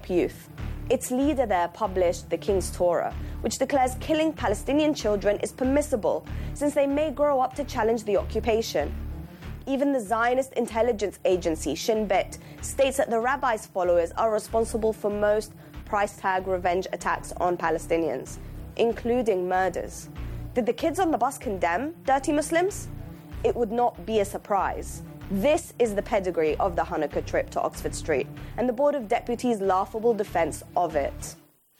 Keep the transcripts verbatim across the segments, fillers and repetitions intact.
Arab youth. Its leader there published the King's Torah, which declares killing Palestinian children is permissible since they may grow up to challenge the occupation. Even the Zionist intelligence agency, Shin Bet, states that the rabbi's followers are responsible for most price tag revenge attacks on Palestinians, including murders. Did the kids on the bus condemn dirty Muslims? It would not be a surprise. This is the pedigree of the Hanukkah trip to Oxford Street and the Board of Deputies' laughable defence of it.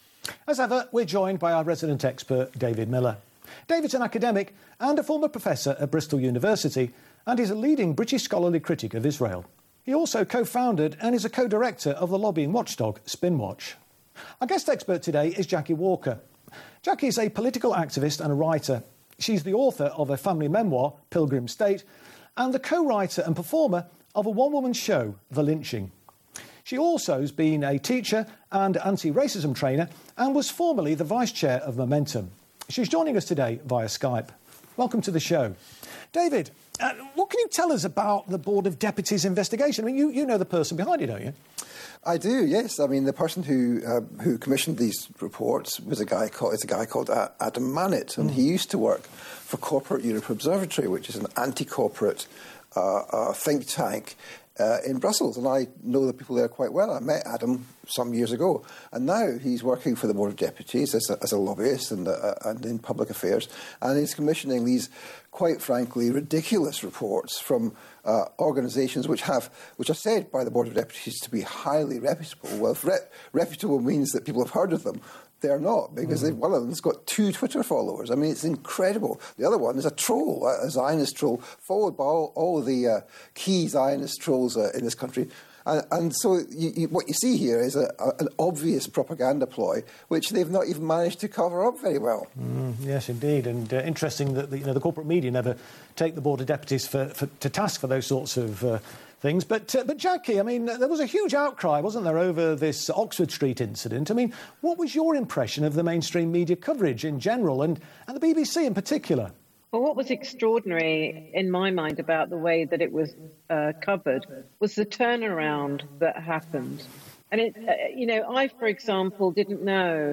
As ever, we're joined by our resident expert, David Miller. David's an academic and a former professor at Bristol University, and is a leading British scholarly critic of Israel. He also co-founded and is a co-director of the lobbying watchdog Spinwatch. Our guest expert today is Jackie Walker. Jackie is a political activist and a writer. She's the author of a family memoir, Pilgrim State, and the co-writer and performer of a one-woman show, The Lynching. She also has been a teacher and anti-racism trainer and was formerly the vice chair of Momentum. She's joining us today via Skype. Welcome to the show. David, uh, what can you tell us about the Board of Deputies investigation? I mean, you, you know the person behind it, don't you? I do, yes. I mean, the person who uh, who commissioned these reports was a guy called is a guy called Adam Mannett, and mm. he used to work for Corporate Europe Observatory, which is an anti-corporate uh, uh, think tank uh, in Brussels. And I know the people there quite well. I met Adam some years ago, and now he's working for the Board of Deputies as a, as a lobbyist and, uh, and in public affairs, and he's commissioning these, quite frankly, ridiculous reports from uh, organisations which have, which are said by the Board of Deputies to be highly reputable. Well, if re- reputable means that people have heard of them, they're not, because mm. one of them's got two Twitter followers. I mean, it's incredible. The other one is a troll, a Zionist troll, followed by all, all the uh, key Zionist trolls uh, in this country. And, and so you, you, what you see here is a, a, an obvious propaganda ploy, which they've not even managed to cover up very well. Mm, yes, indeed. And uh, interesting that the, you know, the corporate media never take the Board of Deputies for, for, to task for those sorts of uh, things. But, uh, but Jackie, I mean, there was a huge outcry, wasn't there, over this Oxford Street incident? I mean, what was your impression of the mainstream media coverage in general and, and the B B C in particular? Well, what was extraordinary in my mind about the way that it was uh, covered was the turnaround that happened. And, it, uh, you know, I, for example, didn't know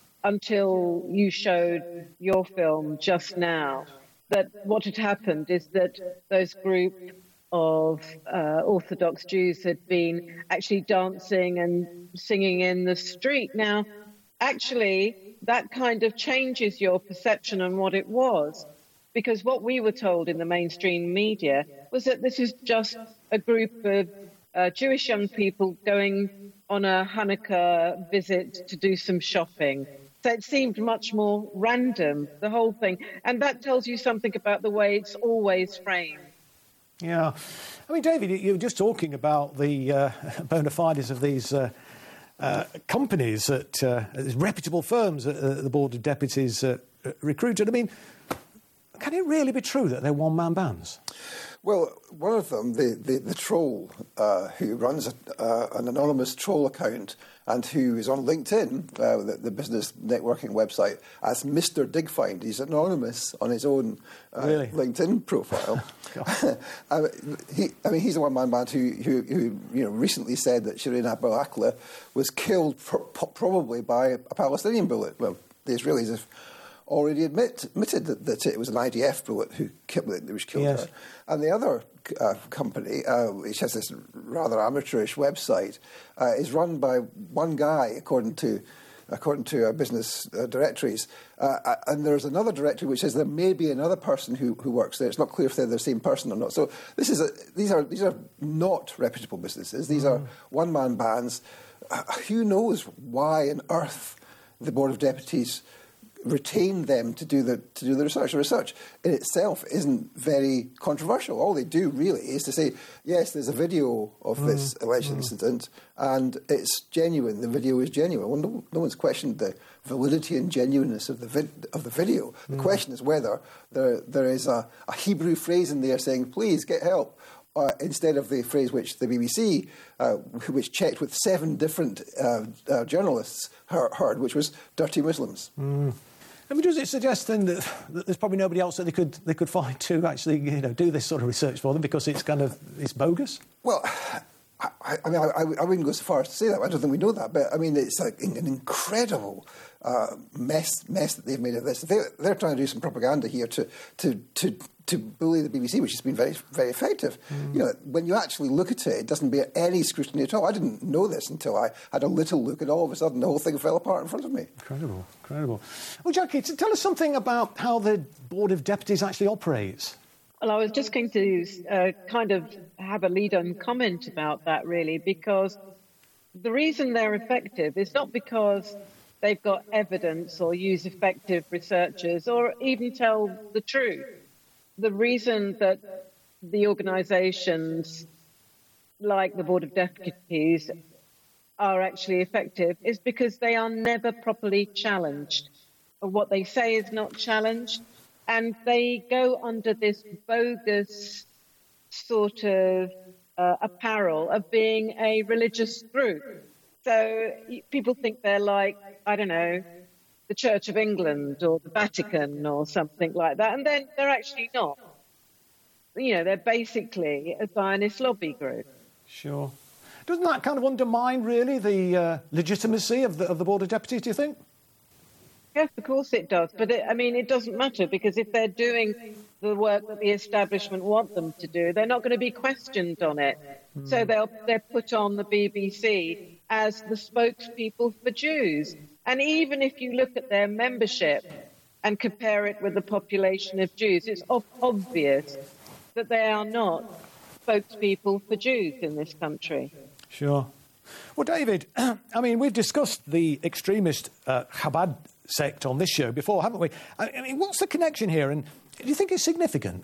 until you showed your film just now that what had happened is that those group of uh, Orthodox Jews had been actually dancing and singing in the street. Now, actually, that kind of changes your perception on what it was. Because what we were told in the mainstream media was that this is just a group of uh, Jewish young people going on a Hanukkah visit to do some shopping. So it seemed much more random, the whole thing. And that tells you something about the way it's always framed. Yeah. I mean, David, you were just talking about the uh, bona fides of these uh, uh, companies, at, uh, these reputable firms that uh, the Board of Deputies uh, recruited. I mean, can it really be true that they're one-man bands? Well, one of them, the, the, the troll, uh, who runs a, uh, an anonymous troll account and who is on LinkedIn, uh, the, the business networking website, as Mister Digfind. He's anonymous on his own uh, really? LinkedIn profile. I, mean, he, I mean, he's a one-man band who, who, who you know, recently said that Shireen Abu Akleh was killed pro- probably by a Palestinian bullet. Well, the Israelis have already admit, admitted that, that it was an I D F bullet who killed, that which killed yes. her. And the other uh, company, uh, which has this rather amateurish website, uh, is run by one guy, according to according to our business uh, directories. Uh, and there's another directory which says there may be another person who, who works there. It's not clear if they're the same person or not. So this is a, these are these are not reputable businesses. These mm. are one-man bands. Uh, who knows why on earth the Board of Deputies retain them to do the to do the research. The research in itself isn't very controversial. All they do really is to say, yes, there's a video of mm, this alleged mm. incident, and it's genuine. The video is genuine. Well, no, no one's questioned the validity and genuineness of the vid- of the video. The mm. question is whether there there is a, a Hebrew phrase in there saying, "Please get help." Uh, instead of the phrase which the B B C, uh, which checked with seven different uh, uh, journalists, heard, heard, which was dirty Muslims. Mm. I mean, does it suggest then that, that there's probably nobody else that they could they could find to actually, you know, do this sort of research for them because it's kind of it's bogus? Well, I, I mean, I, I wouldn't go so far as to say that. I don't think we know that. But, I mean, it's like an incredible uh, mess mess that they've made of this. They're, they're trying to do some propaganda here to to to, to bully the B B C, which has been very, very effective. Mm. You know, when you actually look at it, it doesn't bear any scrutiny at all. I didn't know this until I had a little look, and all of a sudden the whole thing fell apart in front of me. Incredible, incredible. Well, Jackie, tell us something about how the Board of Deputies actually operates. Well, I was just going to uh, kind of have a lead-on comment about that, really, because the reason they're effective is not because they've got evidence or use effective researchers or even tell the truth. The reason that the organisations like the Board of Deputies are actually effective is because they are never properly challenged. What they say is not challenged. And they go under this bogus sort of uh, apparel of being a religious group. So people think they're like, I don't know, the Church of England or the Vatican or something like that. And then they're actually not. You know, they're basically a Zionist lobby group. Sure. Doesn't that kind of undermine, really, the uh, legitimacy of the, of the Board of Deputies, do you think? Yes, of course it does. But, it, I mean, it doesn't matter because if they're doing the work that the establishment want them to do, they're not going to be questioned on it. Mm. So they'll, they're put on the B B C as the spokespeople for Jews. And even if you look at their membership and compare it with the population of Jews, it's obvious that they are not spokespeople for Jews in this country. Sure. Well, David, I mean, we've discussed the extremist uh, Chabad sect on this show before, haven't we? I mean, what's the connection here, and do you think it's significant?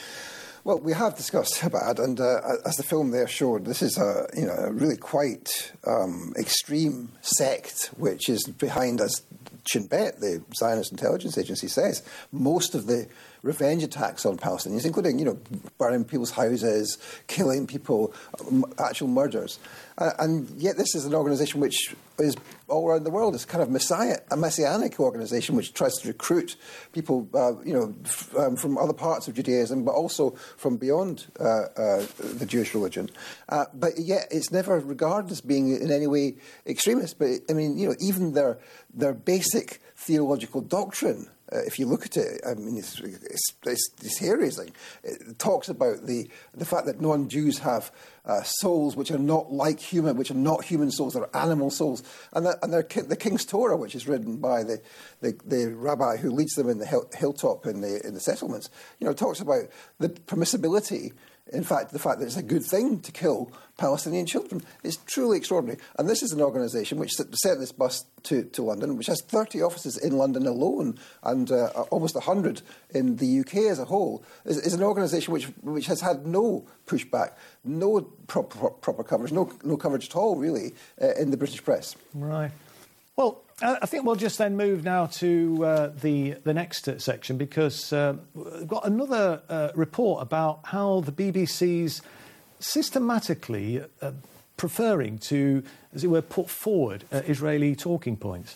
Well, we have discussed Chabad, and uh, as the film there showed, this is a you know a really quite um, extreme sect, which is behind, as Shin Bet, the Zionist intelligence agency, says, most of the revenge attacks on Palestinians, including you know burning people's houses, killing people, m- actual murders. Uh, and yet this is an organisation which is all around the world. It's kind of messiah, a messianic organisation which tries to recruit people, uh, you know, f- um, from other parts of Judaism, but also from beyond uh, uh, the Jewish religion. Uh, but yet it's never regarded as being in any way extremist. But I mean, you know, even their their basic theological doctrine, Uh, if you look at it, I mean, it's, it's, it's, it's hair-raising. It talks about the the fact that non-Jews have uh, souls which are not like human, which are not human souls, they're animal souls. And, that, and they're, the King's Torah, which is written by the, the, the rabbi who leads them in the hill, hilltop in the, in the settlements, you know, talks about the permissibility. In fact, the fact that it's a good thing to kill Palestinian children is truly extraordinary. And this is an organisation which sent this bus to, to London, which has thirty offices in London alone and uh, almost one hundred in the U K as a whole, is, is an organisation which which has had no pushback, no proper, proper coverage, no, no coverage at all, really, uh, in the British press. Right. Well, I think we'll just then move now to uh, the the next uh, section, because uh, we've got another uh, report about how the B B C's systematically uh, preferring to, as it were, put forward uh, Israeli talking points.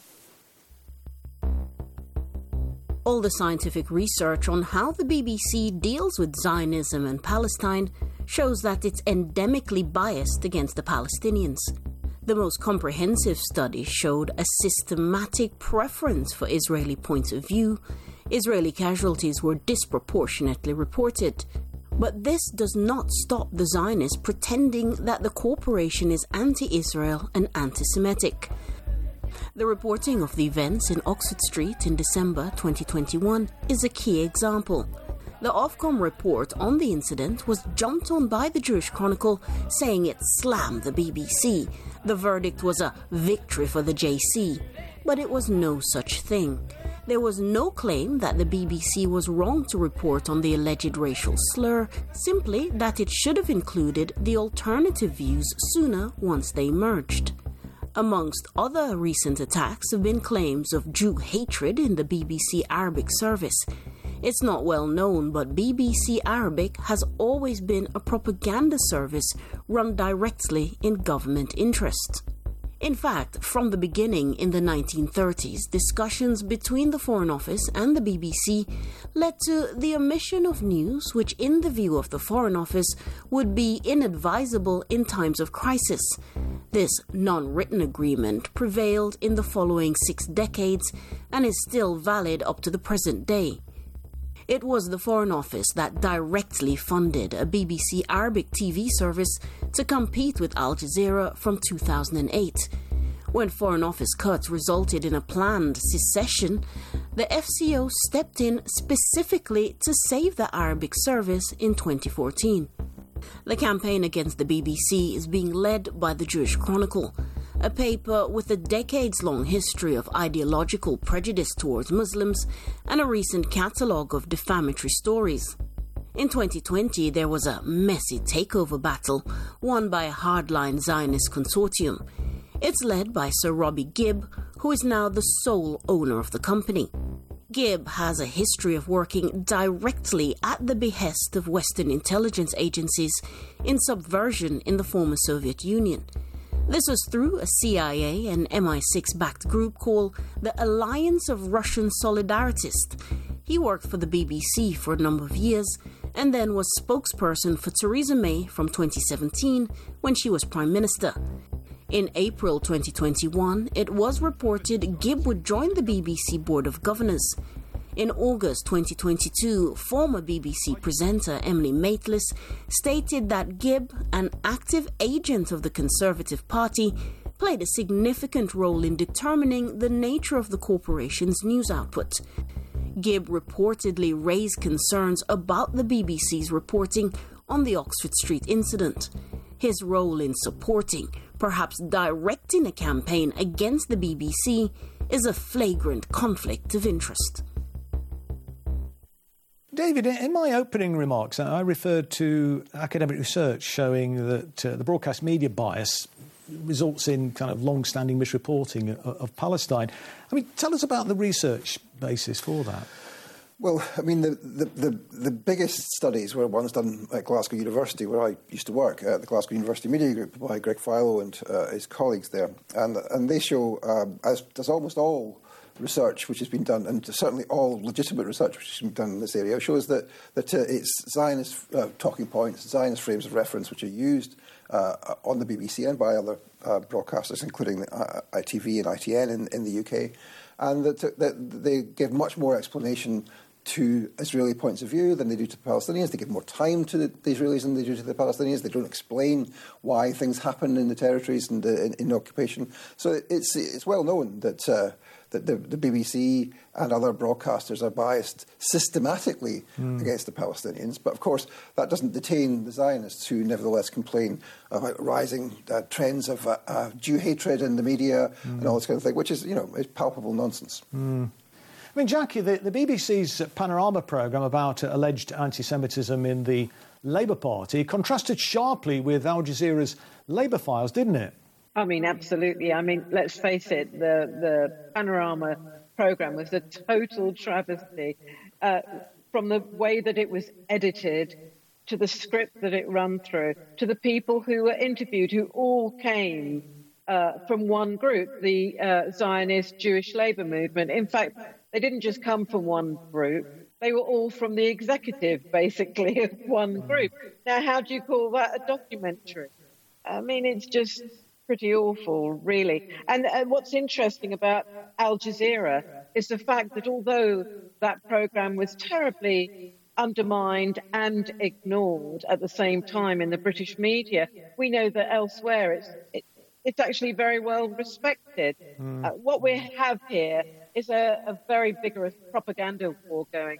All the scientific research on how the B B C deals with Zionism and Palestine shows that it's endemically biased against the Palestinians. The most comprehensive study showed a systematic preference for Israeli points of view. Israeli casualties were disproportionately reported. But this does not stop the Zionists pretending that the corporation is anti-Israel and anti-Semitic. The reporting of the events in Oxford Street in December twenty twenty-one is a key example. The Ofcom report on the incident was jumped on by the Jewish Chronicle, saying it slammed the B B C. The verdict was a victory for the J C, but it was no such thing. There was no claim that the B B C was wrong to report on the alleged racial slur, simply that it should have included the alternative views sooner once they emerged. Amongst other recent attacks have been claims of Jew hatred in the B B C Arabic service. It's not well known, but B B C Arabic has always been a propaganda service run directly in government interest. In fact, from the beginning in the nineteen thirties, discussions between the Foreign Office and the B B C led to the omission of news which, in the view of the Foreign Office, would be inadvisable in times of crisis. This non-written agreement prevailed in the following six decades and is still valid up to the present day. It was the Foreign Office that directly funded a B B C Arabic T V service to compete with Al Jazeera from two thousand eight. When Foreign Office cuts resulted in a planned secession, the F C O stepped in specifically to save the Arabic service in twenty fourteen. The campaign against the B B C is being led by the Jewish Chronicle, a paper with a decades-long history of ideological prejudice towards Muslims and a recent catalogue of defamatory stories. In twenty twenty, there was a messy takeover battle won by a hardline Zionist consortium. It's led by Sir Robbie Gibb, who is now the sole owner of the company. Gibb has a history of working directly at the behest of Western intelligence agencies in subversion in the former Soviet Union. This was through a C I A and M I six-backed group called the Alliance of Russian Solidaritists. He worked for the B B C for a number of years and then was spokesperson for Theresa May from twenty seventeen when she was Prime Minister. In April twenty twenty-one, it was reported Gibb would join the B B C Board of Governors. In August twenty twenty-two, former B B C presenter Emily Maitlis stated that Gibb, an active agent of the Conservative Party, played a significant role in determining the nature of the corporation's news output. Gibb reportedly raised concerns about the B B C's reporting on the Oxford Street incident. His role in supporting, perhaps directing a campaign against the B B C is a flagrant conflict of interest. David, in my opening remarks, I referred to academic research showing that uh, the broadcast media bias results in kind of long-standing misreporting of, of Palestine. I mean, tell us about the research basis for that. Well, I mean, the, the, the, the biggest studies were ones done at Glasgow University, where I used to work, at the Glasgow University Media Group by Greg Philo and uh, his colleagues there. And, and they show, um, as does almost all research which has been done, and certainly all legitimate research which has been done in this area, shows that, that uh, it's Zionist uh, talking points, Zionist frames of reference which are used uh, on the B B C and by other uh, broadcasters, including uh, I T V and I T N in, in the U K, and that, that they give much more explanation to Israeli points of view than they do to the Palestinians. They give more time to the, the Israelis than they do to the Palestinians. They don't explain why things happen in the territories and the, in, in occupation. So it's it's well known that uh, that the, the B B C and other broadcasters are biased systematically mm. against the Palestinians. But of course, that doesn't detain the Zionists, who nevertheless complain about rising uh, trends of uh, uh, Jew hatred in the media mm. and all this kind of thing, which is, you know, is palpable nonsense. Mm. I mean, Jackie, the, the B B C's Panorama programme about uh, alleged anti-Semitism in the Labour Party contrasted sharply with Al Jazeera's Labour Files, didn't it? I mean, absolutely. I mean, let's face it, the, the Panorama programme was a total travesty, uh, from the way that it was edited to the script that it ran through, to the people who were interviewed, who all came uh, from one group, the uh, Zionist Jewish Labour Movement. In fact, they didn't just come from one group. They were all from the executive, basically, of one group. Now, how do you call that a documentary? I mean, it's just pretty awful, really. And uh, what's interesting about Al Jazeera is the fact that although that programme was terribly undermined and ignored at the same time in the British media, we know that elsewhere it's, it, it's actually very well respected. Mm. Uh, what we have here is a, a very vigorous propaganda war going.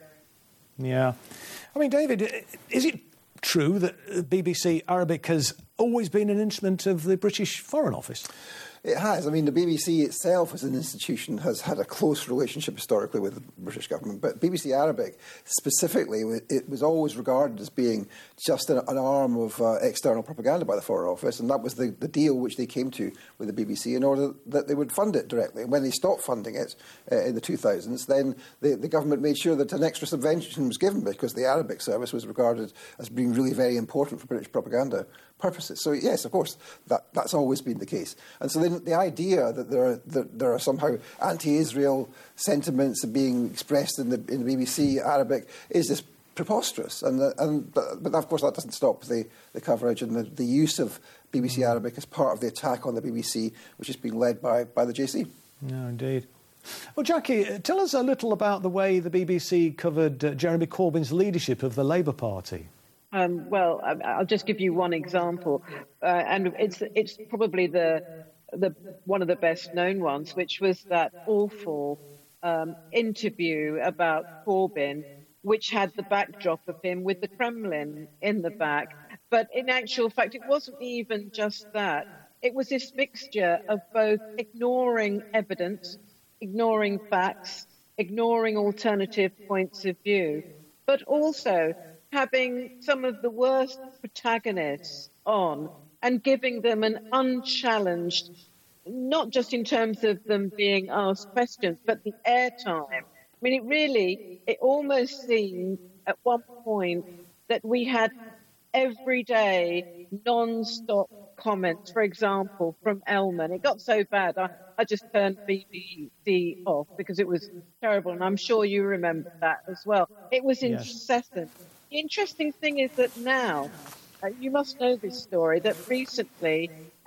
Yeah. I mean, David, is it true that B B C Arabic has always been an instrument of the British Foreign Office? It has. I mean, the B B C itself as an institution has had a close relationship historically with the British government, but B B C Arabic specifically, it was always regarded as being just an, an arm of uh, external propaganda by the Foreign Office, and that was the, the deal which they came to with the B B C in order that they would fund it directly. And when they stopped funding it uh, in the two thousands, then the, the government made sure that an extra subvention was given, because the Arabic service was regarded as being really very important for British propaganda purposes. So yes, of course, that, that's always been the case. And so then the idea that there are, that there are somehow anti-Israel sentiments being expressed in the, in the B B C Arabic is just preposterous. And, the, and but, but of course that doesn't stop the, the coverage and the, the use of B B C Arabic as part of the attack on the B B C, which is being led by, by the J C. No, indeed. Well, Jackie, tell us a little about the way the B B C covered uh, Jeremy Corbyn's leadership of the Labour Party. Um, well, I'll just give you one example, uh, and it's it's probably the the one of the best known ones, which was that awful um, interview about Corbyn, which had the backdrop of him with the Kremlin in the back. But in actual fact, it wasn't even just that. It was this mixture of both ignoring evidence, ignoring facts, ignoring alternative points of view, but also having some of the worst protagonists on and giving them an unchallenged, not just in terms of them being asked questions, but the airtime. I mean, it really, it almost seemed at one point that we had everyday, non-stop comments, for example, from Elman. It got so bad, I, I just turned B B C off because it was terrible, and I'm sure you remember that as well. It was incessant. Yes. The interesting thing is that now, uh, you must know this story, that recently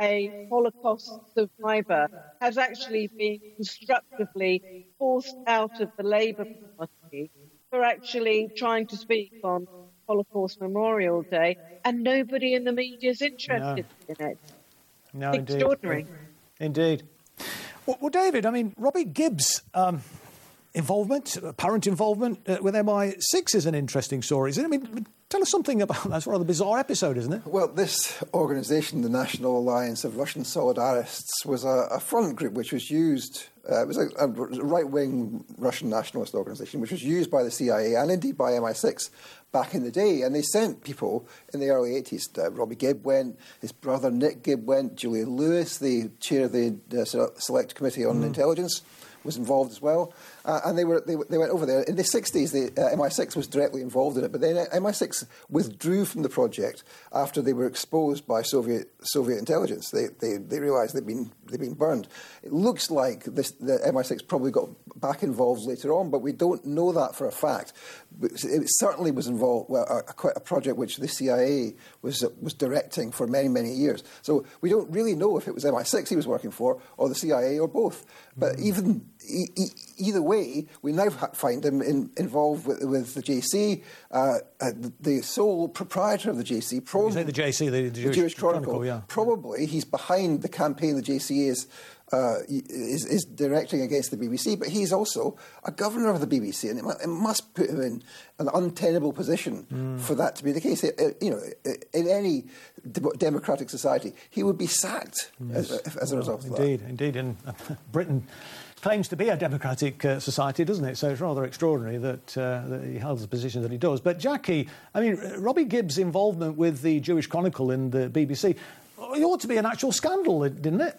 a Holocaust survivor has actually been constructively forced out of the Labour Party for actually trying to speak on Holocaust Memorial Day, and nobody in the media is interested no. in it. No, it's extraordinary. Indeed. indeed. Well, well, David, I mean, Robbie Gibbs' um, involvement, apparent involvement uh, with M I six is an interesting story, isn't it? I mean, tell us something about that. It's a rather bizarre episode, isn't it? Well, this organisation, the National Alliance of Russian Solidarists, was a, a front group which was used, uh, it was a, a right-wing Russian nationalist organisation, which was used by the C I A and indeed by M I six back in the day. And they sent people in the early eighties. Uh, Robbie Gibb went, his brother Nick Gibb went, Julian Lewis, the chair of the uh, Select Committee on mm. Intelligence, was involved as well. Uh, and they were they, they went over there. In the sixties, the uh, M I six was directly involved in it, but then M I six withdrew from the project after they were exposed by Soviet Soviet intelligence. They they, they realised they'd been they'd been burned. It looks like this, the M I six probably got back involved later on, but we don't know that for a fact. It certainly was involved, well, a, a, a project which the C I A was uh, was directing for many many years. So we don't really know if it was M I six he was working for or the C I A or both. But even e- e- either way, we now find him in, involved with, with the J C. Uh, uh, the, the sole proprietor of the J C, probably you say the J C, the, the, Jewish, the Jewish Chronicle. Chronicle yeah. Probably he's behind the campaign the J C is. Uh, is, is directing against the B B C, but he's also a governor of the B B C, and it, it must put him in an untenable position mm. for that to be the case. It, it, you know, in any de- democratic society, he would be sacked yes. as, as well, a result of indeed, that. Indeed, indeed. And Britain claims to be a democratic uh, society, doesn't it? So it's rather extraordinary that, uh, that he holds the position that he does. But Jackie, I mean, Robbie Gibbs' involvement with the Jewish Chronicle in the B B C, it ought to be an actual scandal, didn't it?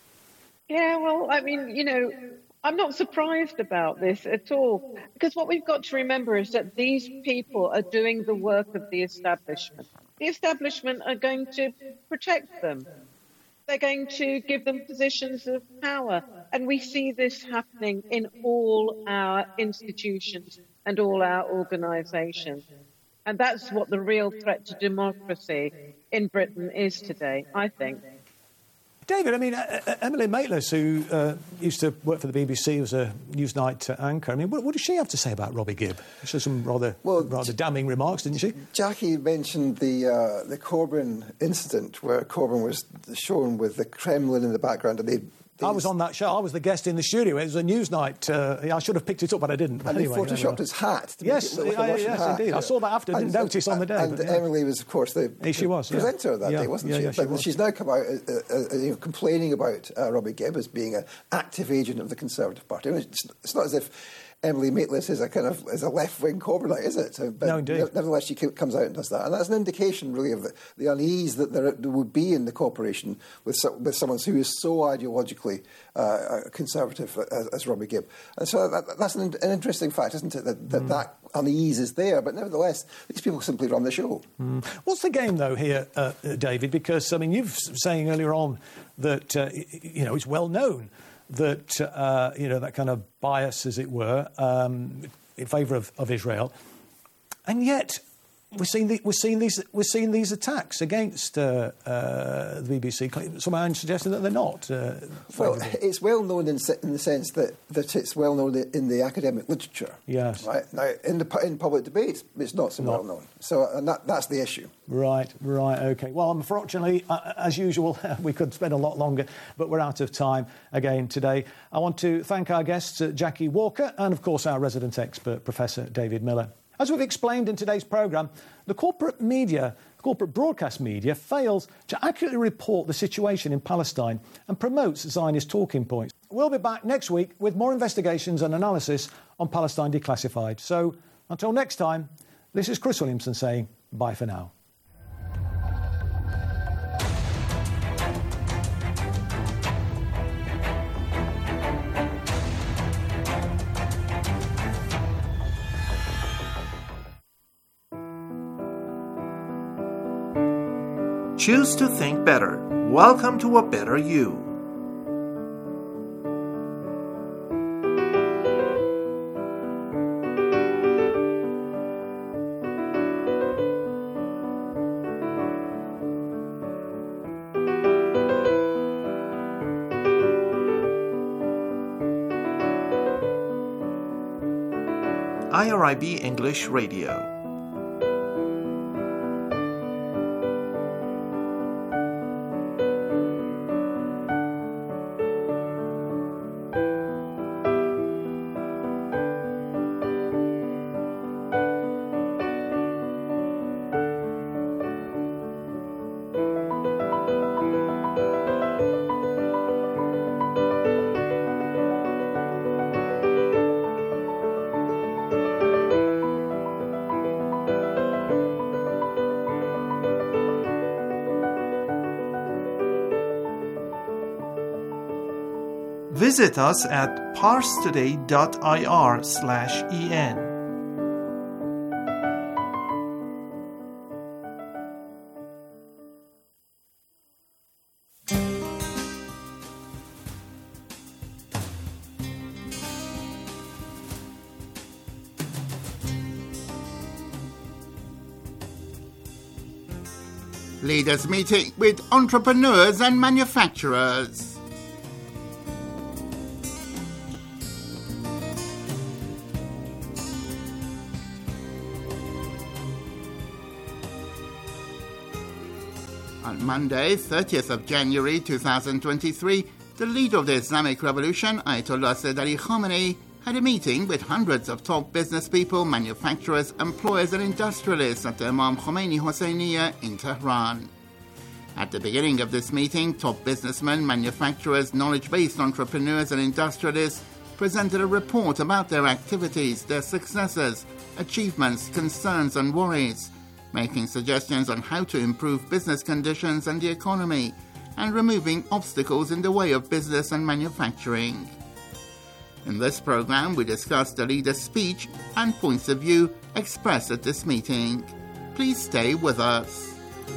Yeah, well, I mean, you know, I'm not surprised about this at all, because what we've got to remember is that these people are doing the work of the establishment. The establishment are going to protect them. They're going to give them positions of power. And we see this happening in all our institutions and all our organisations. And that's what the real threat to democracy in Britain is today, I think. David, I mean, uh, Emily Maitlis, who uh, used to work for the B B C, was a Newsnight uh, anchor. I mean, what, what does she have to say about Robbie Gibb? She said some rather, well, rather damning remarks, didn't she? Jackie mentioned the uh, the Corbyn incident, where Corbyn was shown with the Kremlin in the background, and they. I was on that show. I was the guest in the studio. It was a Newsnight. Uh, I should have picked it up, but I didn't. But and anyway, he photoshopped anyway. his hat. To yes, make it look like a Russian yes, hat. indeed. I saw that after. I didn't and, notice on the day. And but, yeah. Emily was, of course, the, she was, the presenter yeah. that yeah. day, wasn't yeah, she? Yeah, she but was. she's now come out uh, uh, you know, complaining about uh, Robbie Gibb as being an active agent of the Conservative Party. I mean, it's, it's not as if Emily Maitlis is a kind of is a left-wing Corbynite, is it? So, but no, indeed. Nevertheless, she comes out and does that. And that's an indication, really, of the, the unease that there, there would be in the corporation with, so, with someone who is so ideologically uh, conservative as, as Robbie Gibb. And so that, that's an, an interesting fact, isn't it, that that, mm. that unease is there. But nevertheless, these people simply run the show. Mm. What's the game, though, here, uh, David? Because, I mean, you were saying earlier on that, uh, you know, it's well known that, uh, you know, that kind of bias, as it were, um, in favour of, of Israel. And yet, we're seeing, the, we're seeing, these, we're seeing these attacks against uh, uh, the B B C, somehow suggesting that they're not. Uh, well, it's well known in, in the sense that, that it's well known in the academic literature. Yes. Right? Now, in, the, in public debate, it's not so not. well known. So, and that, that's the issue. Right, right, OK. Well, unfortunately, uh, as usual, we could spend a lot longer, but we're out of time again today. I want to thank our guests, uh, Jackie Walker, and, of course, our resident expert, Professor David Miller. As we've explained in today's programme, the corporate media, corporate broadcast media, fails to accurately report the situation in Palestine and promotes Zionist talking points. We'll be back next week with more investigations and analysis on Palestine Declassified. So, until next time, this is Chris Williamson saying bye for now. Choose to think better. Welcome to a better you. I R I B English Radio. Visit us at parstoday.ir slash en. Leaders meeting with entrepreneurs and manufacturers. On Monday, thirtieth of January two thousand twenty-three, the leader of the Islamic Revolution, Ayatollah Sayyid Ali Khamenei, had a meeting with hundreds of top business people, manufacturers, employers and industrialists at the Imam Khomeini Hosseiniya in Tehran. At the beginning of this meeting, top businessmen, manufacturers, knowledge-based entrepreneurs and industrialists presented a report about their activities, their successes, achievements, concerns and worries, making suggestions on how to improve business conditions and the economy, and removing obstacles in the way of business and manufacturing. In this program, we discuss the leader's speech and points of view expressed at this meeting. Please stay with us.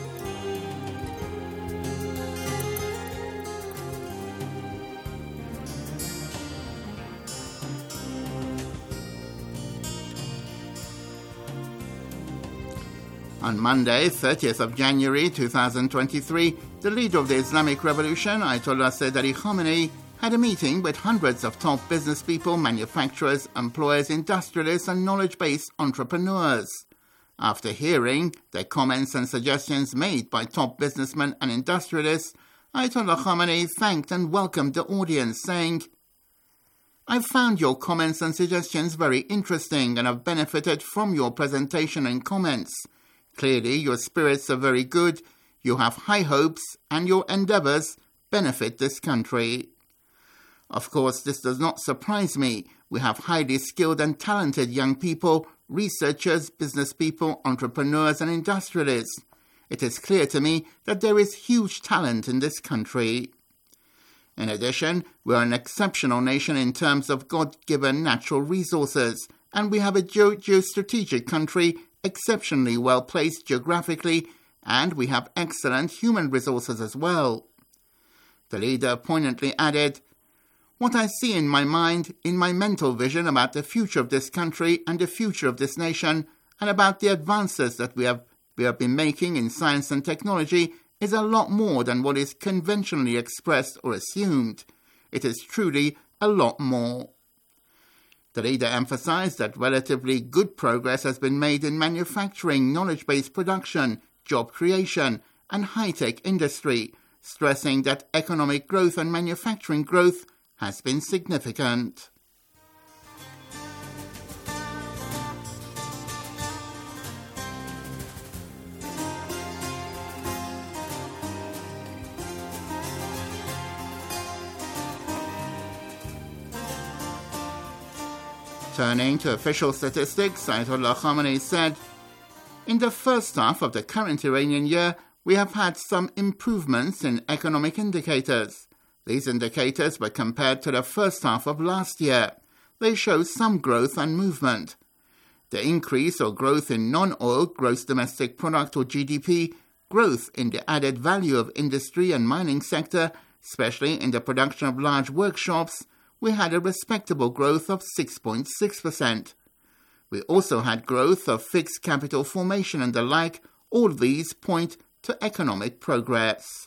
On Monday, thirtieth of January two thousand twenty-three, the leader of the Islamic Revolution, Ayatollah Sayyid Ali Khamenei, had a meeting with hundreds of top business people, manufacturers, employers, industrialists and knowledge-based entrepreneurs. After hearing their comments and suggestions made by top businessmen and industrialists, Ayatollah Khamenei thanked and welcomed the audience, saying, "I found your comments and suggestions very interesting and have benefited from your presentation and comments. Clearly, your spirits are very good, you have high hopes, and your endeavours benefit this country. Of course, this does not surprise me. We have highly skilled and talented young people, researchers, business people, entrepreneurs and industrialists. It is clear to me that there is huge talent in this country. In addition, we are an exceptional nation in terms of God-given natural resources, and we have a geo- geostrategic country exceptionally well placed geographically, and we have excellent human resources as well. The leader poignantly added, "What I see in my mind, in my mental vision about the future of this country and the future of this nation, and about the advances that we have, we have been making in science and technology is a lot more than what is conventionally expressed or assumed. It is truly a lot more." The leader emphasized that relatively good progress has been made in manufacturing, knowledge-based production, job creation, and high-tech industry, stressing that economic growth and manufacturing growth has been significant. Turning to official statistics, Ayatollah Khamenei said, "In the first half of the current Iranian year, we have had some improvements in economic indicators. These indicators were compared to the first half of last year. They show some growth and movement. The increase or growth in non-oil gross domestic product or G D P, growth in the added value of industry and mining sector, especially in the production of large workshops, we had a respectable growth of six point six percent. We also had growth of fixed capital formation and the like. All these point to economic progress."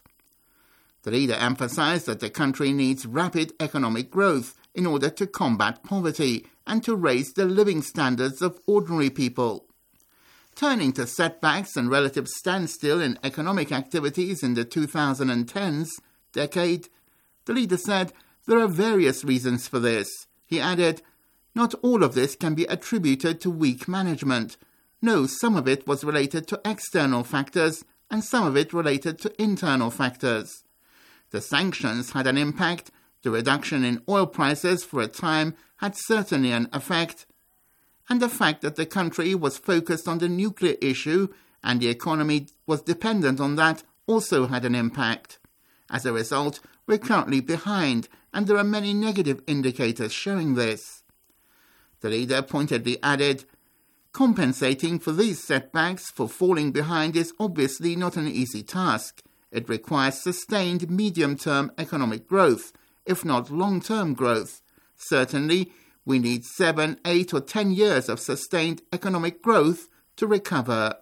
The leader emphasized that the country needs rapid economic growth in order to combat poverty and to raise the living standards of ordinary people. Turning to setbacks and relative standstill in economic activities in the twenty tens decade, the leader said, "There are various reasons for this." He added, "Not all of this can be attributed to weak management. No, some of it was related to external factors and some of it related to internal factors. The sanctions had an impact. The reduction in oil prices for a time had certainly an effect. And the fact that the country was focused on the nuclear issue and the economy was dependent on that also had an impact. As a result, we're currently behind, and there are many negative indicators showing this." The leader pointedly added, "Compensating for these setbacks, for falling behind, is obviously not an easy task. It requires sustained medium-term economic growth, if not long-term growth. Certainly, we need seven, eight or ten years of sustained economic growth to recover.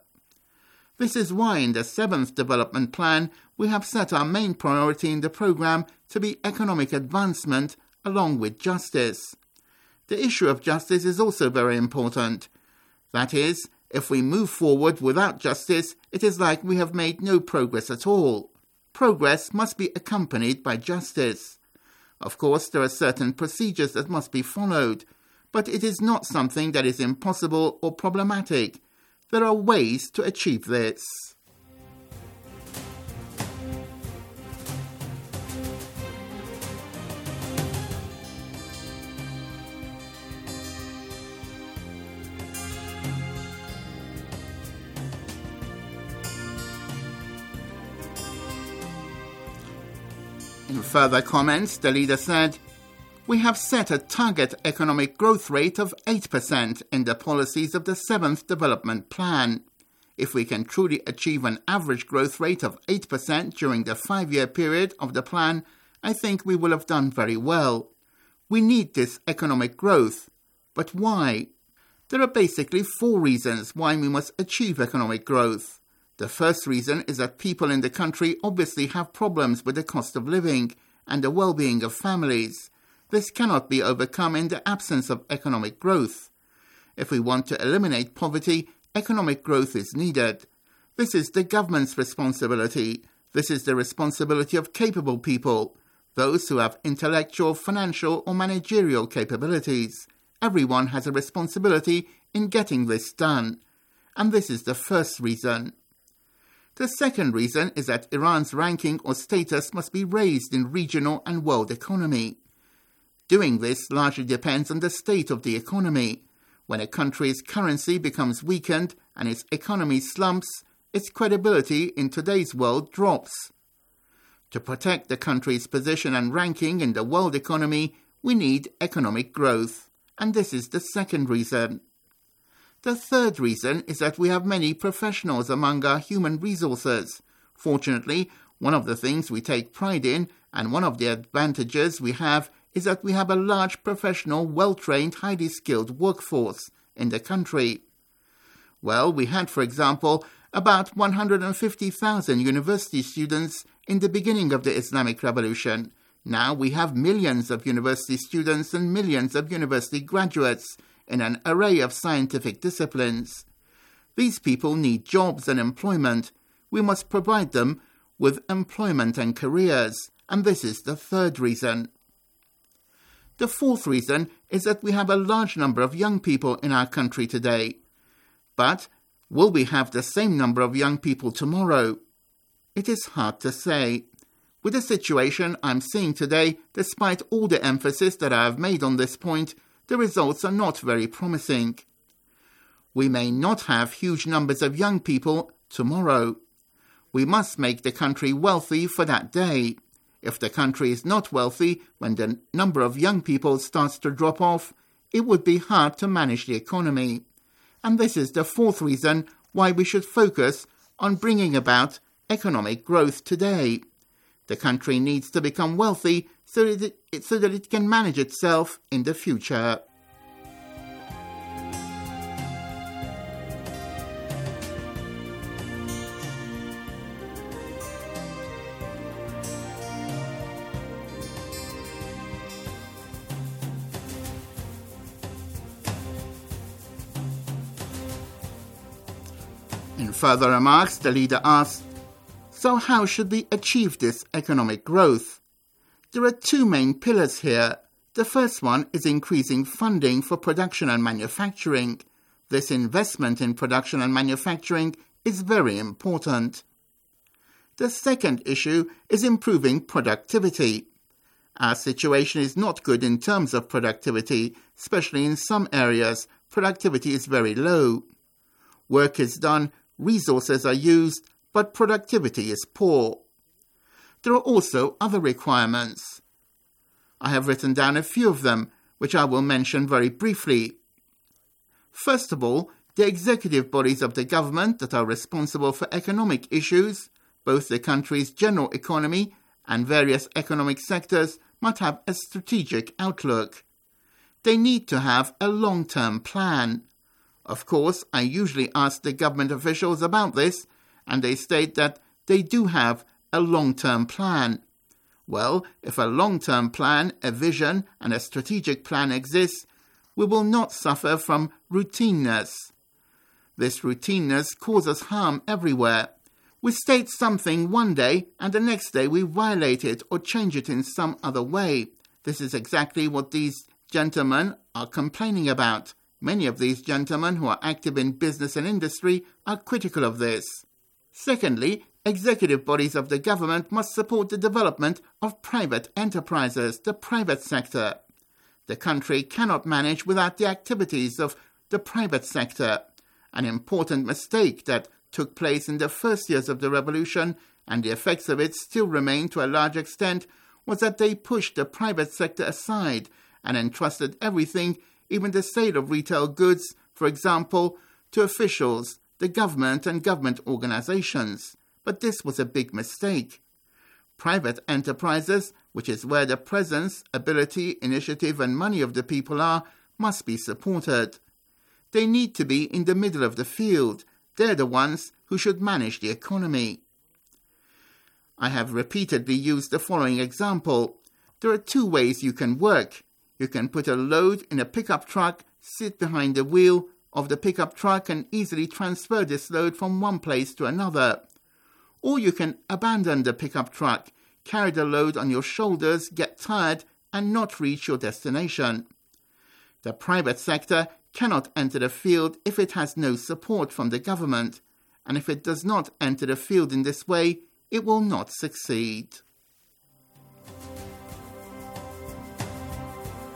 This is why in the seventh development plan, we have set our main priority in the programme to be economic advancement along with justice. The issue of justice is also very important. That is, if we move forward without justice, it is like we have made no progress at all. Progress must be accompanied by justice. Of course, there are certain procedures that must be followed, but it is not something that is impossible or problematic. There are ways to achieve this." In further comments, the leader said, "We have set a target economic growth rate of eight percent in the policies of the seventh Development Plan. If we can truly achieve an average growth rate of eight percent during the five-year period of the plan, I think we will have done very well. We need this economic growth. But why? There are basically four reasons why we must achieve economic growth. The first reason is that people in the country obviously have problems with the cost of living and the well-being of families. This cannot be overcome in the absence of economic growth. If we want to eliminate poverty, economic growth is needed. This is the government's responsibility. This is the responsibility of capable people, those who have intellectual, financial or managerial capabilities. Everyone has a responsibility in getting this done. And this is the first reason. The second reason is that Iran's ranking or status must be raised in regional and world economy. Doing this largely depends on the state of the economy. When a country's currency becomes weakened and its economy slumps, its credibility in today's world drops. To protect the country's position and ranking in the world economy, we need economic growth. And this is the second reason. The third reason is that we have many professionals among our human resources. Fortunately, one of the things we take pride in, and one of the advantages we have, is that we have a large professional, well-trained, highly skilled workforce in the country. Well, we had, for example, about one hundred fifty thousand university students in the beginning of the Islamic Revolution. Now we have millions of university students and millions of university graduates in an array of scientific disciplines. These people need jobs and employment. We must provide them with employment and careers, and this is the third reason. The fourth reason is that we have a large number of young people in our country today. But will we have the same number of young people tomorrow? It is hard to say. With the situation I'm seeing today, despite all the emphasis that I have made on this point, the results are not very promising. We may not have huge numbers of young people tomorrow. We must make the country wealthy for that day. If the country is not wealthy when the number of young people starts to drop off, it would be hard to manage the economy. And this is the fourth reason why we should focus on bringing about economic growth today. The country needs to become wealthy so that it, so that it can manage itself in the future. In further remarks, the leader asked, "So how should we achieve this economic growth?" There are two main pillars here. The first one is increasing funding for production and manufacturing. This investment in production and manufacturing is very important. The second issue is improving productivity. Our situation is not good in terms of productivity, especially in some areas. Productivity is very low. Work is done, resources are used, but productivity is poor. There are also other requirements. I have written down a few of them, which I will mention very briefly. First of all, the executive bodies of the government that are responsible for economic issues, both the country's general economy and various economic sectors, must have a strategic outlook. They need to have a long-term plan. Of course, I usually ask the government officials about this, and they state that they do have a long-term plan. Well, if a long-term plan, a vision, and a strategic plan exists, we will not suffer from routineness. This routineness causes harm everywhere. We state something one day, and the next day we violate it or change it in some other way. This is exactly what these gentlemen are complaining about. Many of these gentlemen who are active in business and industry are critical of this. Secondly, executive bodies of the government must support the development of private enterprises, the private sector. The country cannot manage without the activities of the private sector. An important mistake that took place in the first years of the revolution, and the effects of it still remain to a large extent, was that they pushed the private sector aside and entrusted everything, even the sale of retail goods, for example, to officials, the government and government organizations. But this was a big mistake. Private enterprises, which is where the presence, ability, initiative and money of the people are, must be supported. They need to be in the middle of the field. They're the ones who should manage the economy. I have repeatedly used the following example. There are two ways you can work. You can put a load in a pickup truck, sit behind the wheel of the pickup truck and easily transfer this load from one place to another. Or you can abandon the pickup truck, carry the load on your shoulders, get tired and not reach your destination. The private sector cannot enter the field if it has no support from the government, and if it does not enter the field in this way, it will not succeed.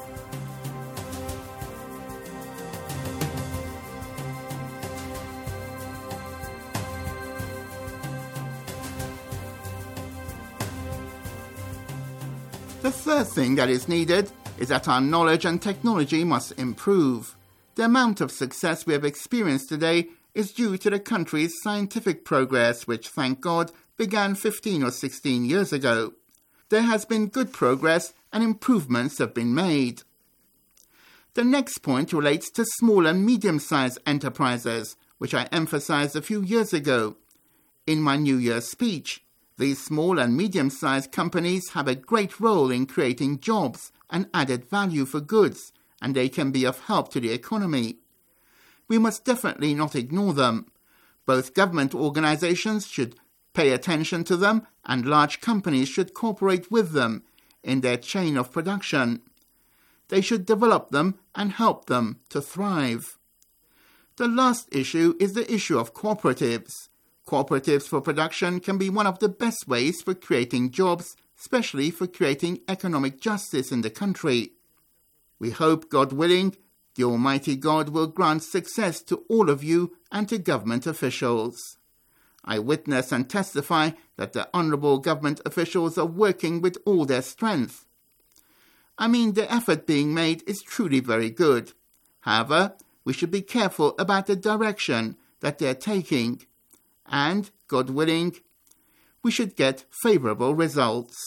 The third thing that is needed is that our knowledge and technology must improve. The amount of success we have experienced today is due to the country's scientific progress, which, thank God, began fifteen or sixteen years ago. There has been good progress and improvements have been made. The next point relates to small and medium-sized enterprises, which I emphasized a few years ago. In my New Year's speech, these small and medium-sized companies have a great role in creating jobs and added value for goods, and they can be of help to the economy. We must definitely not ignore them. Both government organizations should pay attention to them, and large companies should cooperate with them in their chain of production. They should develop them and help them to thrive. The last issue is the issue of cooperatives. Cooperatives for production can be one of the best ways for creating jobs, especially for creating economic justice in the country. We hope, God willing, the Almighty God will grant success to all of you and to government officials. I witness and testify that the honourable government officials are working with all their strength. I mean, the effort being made is truly very good. However, we should be careful about the direction that they are taking. And, God willing, we should get favourable results.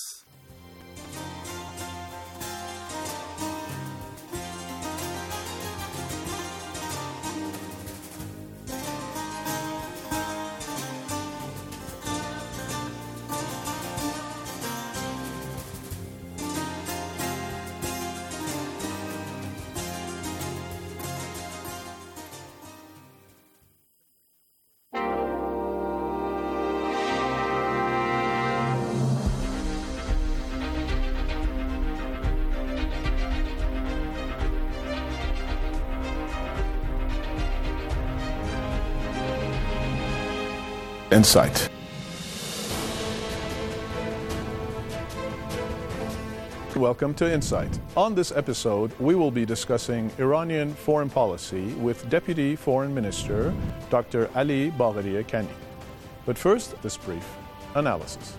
Insight. Welcome to Insight. On this episode, we will be discussing Iranian foreign policy with Deputy Foreign Minister Doctor Ali Bagheri Kani. But first, this brief analysis.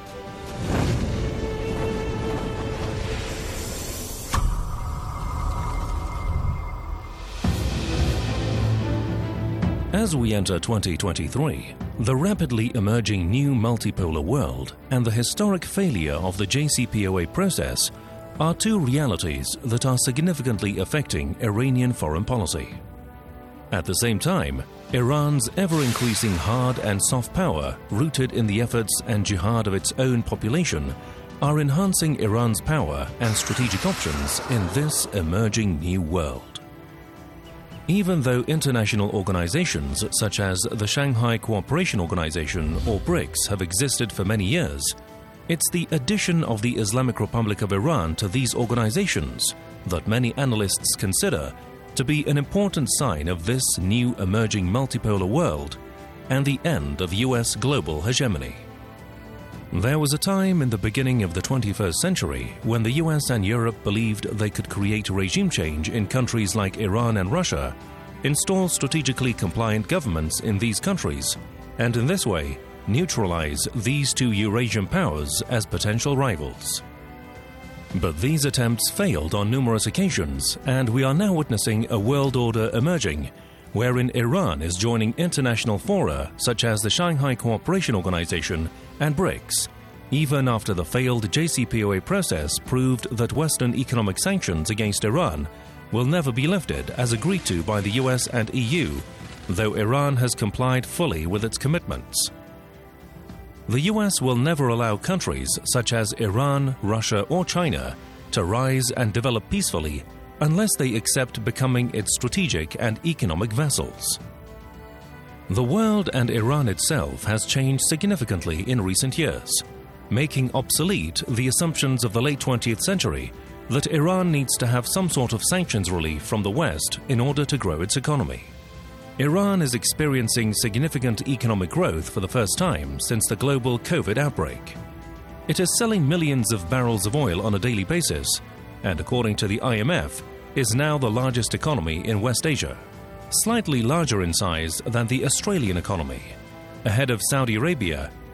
As we enter twenty twenty-three, the rapidly emerging new multipolar world and the historic failure of the J C P O A process are two realities that are significantly affecting Iranian foreign policy. At the same time, Iran's ever-increasing hard and soft power, rooted in the efforts and jihad of its own population, are enhancing Iran's power and strategic options in this emerging new world. Even though international organizations such as the Shanghai Cooperation Organization or BRICS have existed for many years, it's the addition of the Islamic Republic of Iran to these organizations that many analysts consider to be an important sign of this new emerging multipolar world and the end of U S global hegemony. There was a time in the beginning of the twenty-first century when the U S and Europe believed they could create regime change in countries like Iran and Russia, install strategically compliant governments in these countries, and in this way neutralize these two Eurasian powers as potential rivals. But these attempts failed on numerous occasions, and we are now witnessing a world order emerging wherein Iran is joining international fora such as the Shanghai Cooperation Organization and BRICS, even after the failed J C P O A process proved that Western economic sanctions against Iran will never be lifted as agreed to by the U S and E U, though Iran has complied fully with its commitments. The U S will never allow countries such as Iran, Russia or China to rise and develop peacefully unless they accept becoming its strategic and economic vassals. The world and Iran itself has changed significantly in recent years, making obsolete the assumptions of the late twentieth century that Iran needs to have some sort of sanctions relief from the West in order to grow its economy. Iran is experiencing significant economic growth for the first time since the global COVID outbreak. It is selling millions of barrels of oil on a daily basis, and according to the I M F, is now the largest economy in West Asia, slightly larger in size than the Australian economy. Ahead of Saudi Arabia,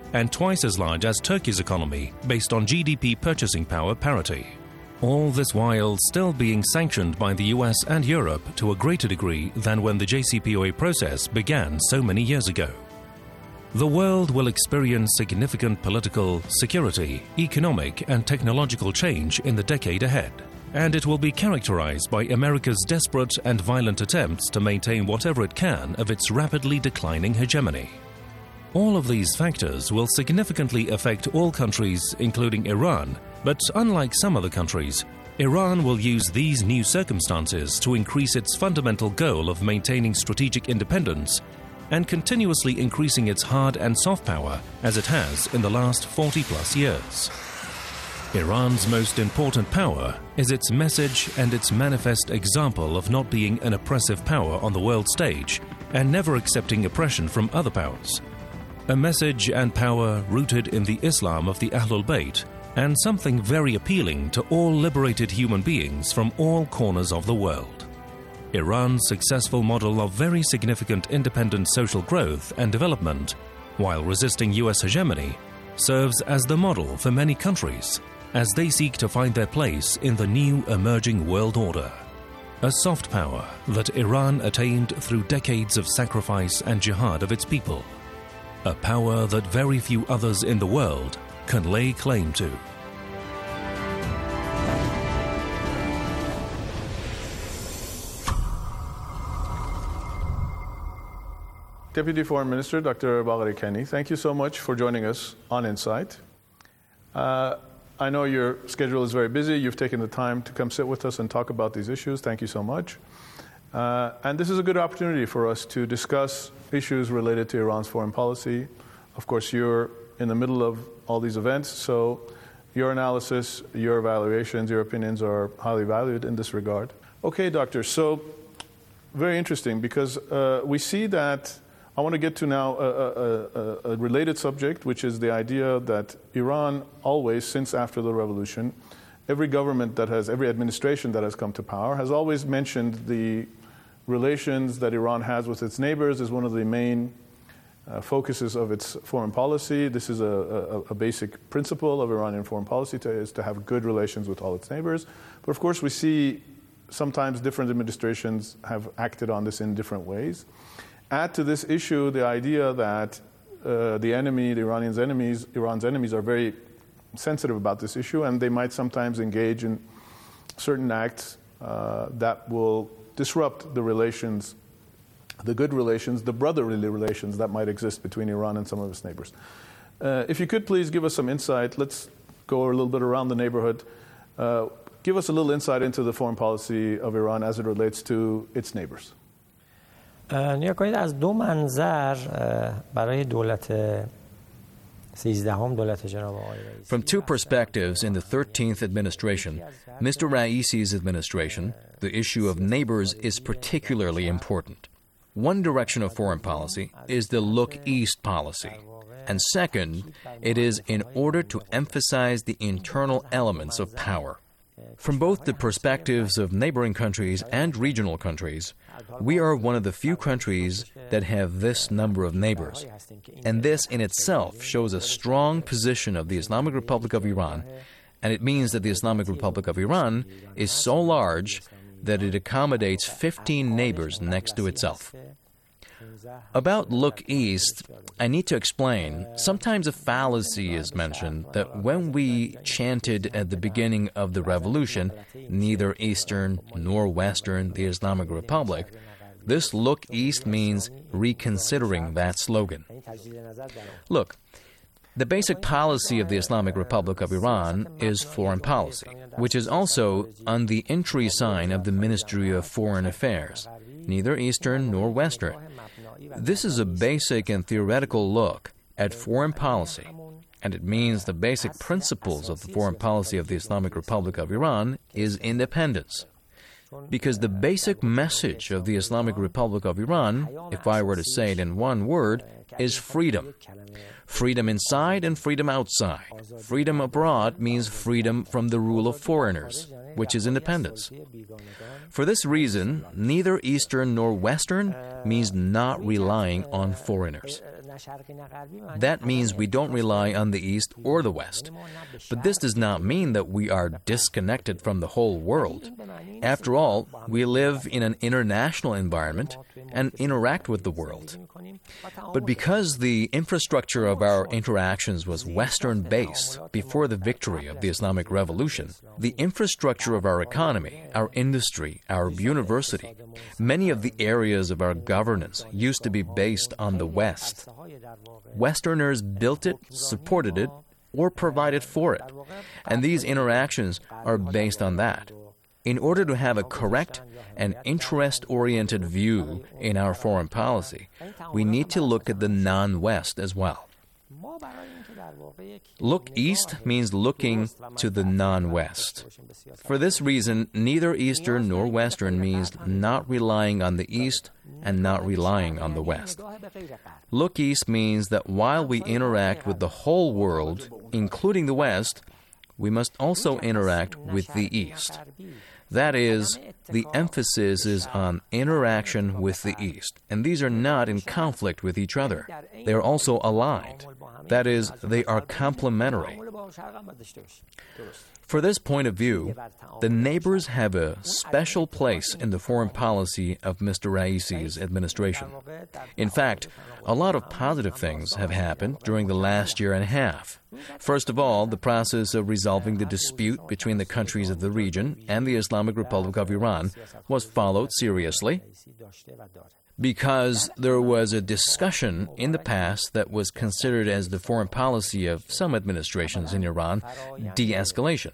and twice as large as Turkey's economy based on G D P purchasing power parity. All this while still being sanctioned by the U S and Europe to a greater degree than when the J C P O A process began so many years ago. The world will experience significant political, security, economic, and technological change in the decade ahead, and it will be characterized by America's desperate and violent attempts to maintain whatever it can of its rapidly declining hegemony. All of these factors will significantly affect all countries, including Iran, but unlike some other countries, Iran will use these new circumstances to increase its fundamental goal of maintaining strategic independence and continuously increasing its hard and soft power as it has in the last forty plus years. Iran's most important power is its message and its manifest example of not being an oppressive power on the world stage and never accepting oppression from other powers. A message and power rooted in the Islam of the Ahlul Bayt and something very appealing to all liberated human beings from all corners of the world. Iran's successful model of very significant independent social growth and development, while resisting U S hegemony, serves as the model for many countries as they seek to find their place in the new emerging world order. A soft power that Iran attained through decades of sacrifice and jihad of its people. A power that very few others in the world can lay claim to. Deputy Foreign Minister Doctor Bagheri Kenny, thank you so much for joining us on Insight. Uh, I know your schedule is very busy. You've taken the time to come sit with us and talk about these issues. Thank you so much. Uh, and this is a good opportunity for us to discuss issues related to Iran's foreign policy. Of course, you're in the middle of all these events, so your analysis, your evaluations, your opinions are highly valued in this regard. Okay, Doctor, so very interesting because uh, we see that I want to get to now a, a, a, a related subject, which is the idea that Iran always, since after the revolution, every government that has, every administration that has come to power has always mentioned the relations that Iran has with its neighbors as one of the main uh, focuses of its foreign policy. This is a, a, a basic principle of Iranian foreign policy, to, is to have good relations with all its neighbors. But of course, we see sometimes different administrations have acted on this in different ways. Add to this issue the idea that uh, the enemy, the Iranians' enemies, Iran's enemies are very sensitive about this issue, and they might sometimes engage in certain acts uh, that will disrupt the relations, the good relations, the brotherly relations that might exist between Iran and some of its neighbors. Uh, if you could please give us some insight, let's go a little bit around the neighborhood. Uh, give us a little insight into the foreign policy of Iran as it relates to its neighbors. نیا کنید از دو منظر برای دولت سیزدهم دولت جناب آقای رئیسی. From two perspectives in the thirteenth administration, Mister Raisi's administration, the issue of neighbors is particularly important. One direction of foreign policy is the look east policy. And second, it is in order to emphasize the internal elements of power. From both the perspectives of neighboring countries and regional countries, we are one of the few countries that have this number of neighbors. And this in itself shows a strong position of the Islamic Republic of Iran, and it means that the Islamic Republic of Iran is so large that it accommodates fifteen neighbors next to itself. About look east, I need to explain, sometimes a fallacy is mentioned that when we chanted at the beginning of the revolution, neither Eastern nor Western, the Islamic Republic, this look east means reconsidering that slogan. Look, the basic policy of the Islamic Republic of Iran is foreign policy, which is also on the entry sign of the Ministry of Foreign Affairs, neither Eastern nor Western. This is a basic and theoretical look at foreign policy, and it means the basic principles of the foreign policy of the Islamic Republic of Iran is independence. Because the basic message of the Islamic Republic of Iran, if I were to say it in one word, is freedom. Freedom inside and freedom outside. Freedom abroad means freedom from the rule of foreigners, which is independence. For this reason, neither Eastern nor Western means not relying on foreigners. That means we don't rely on the East or the West. But this does not mean that we are disconnected from the whole world. After all, we live in an international environment and interact with the world. But because the infrastructure of our interactions was Western-based before the victory of the Islamic Revolution, the infrastructure of our economy, our industry, our university, many of the areas of our governance used to be based on the West. Westerners built it, supported it, or provided for it. And these interactions are based on that. In order to have a correct and interest-oriented view in our foreign policy, we need to look at the non-West as well. Look east means looking to the non-West. For this reason, neither Eastern nor Western means not relying on the East and not relying on the West. Look east means that while we interact with the whole world, including the West, we must also interact with the East. That is, the emphasis is on interaction with the East, and these are not in conflict with each other. They are also aligned. That is, they are complementary. For this point of view, the neighbors have a special place in the foreign policy of Mister Raisi's administration. In fact, a lot of positive things have happened during the last year and a half. First of all, the process of resolving the dispute between the countries of the region and the Islamic Republic of Iran was followed seriously, because there was a discussion in the past that was considered as the foreign policy of some administrations in Iran, de-escalation.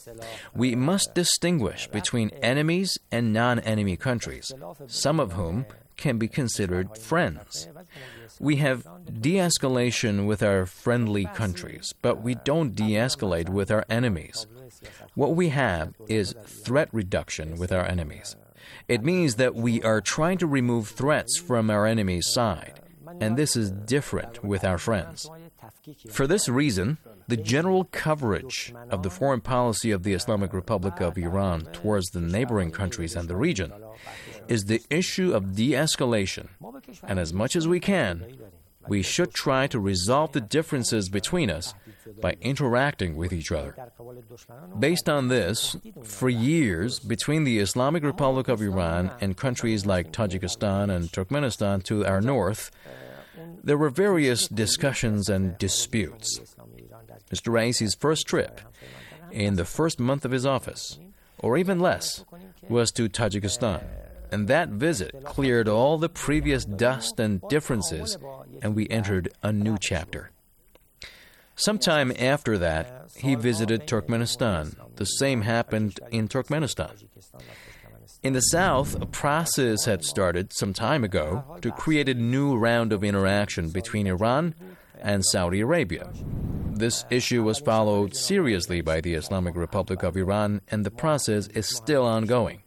We must distinguish between enemies and non-enemy countries, some of whom can be considered friends. We have de-escalation with our friendly countries, but we don't de-escalate with our enemies. What we have is threat reduction with our enemies. It means that we are trying to remove threats from our enemy's side, and this is different with our friends. For this reason, the general coverage of the foreign policy of the Islamic Republic of Iran towards the neighboring countries and the region is the issue of de-escalation, and as much as we can, we should try to resolve the differences between us by interacting with each other. Based on this, for years, between the Islamic Republic of Iran and countries like Tajikistan and Turkmenistan to our north, there were various discussions and disputes. Mister Raisi's first trip, in the first month of his office, or even less, was to Tajikistan. And that visit cleared all the previous dust and differences, and we entered a new chapter. Sometime after that, he visited Turkmenistan. The same happened in Turkmenistan. In the south, a process had started some time ago to create a new round of interaction between Iran and Saudi Arabia. This issue was followed seriously by the Islamic Republic of Iran, and the process is still ongoing.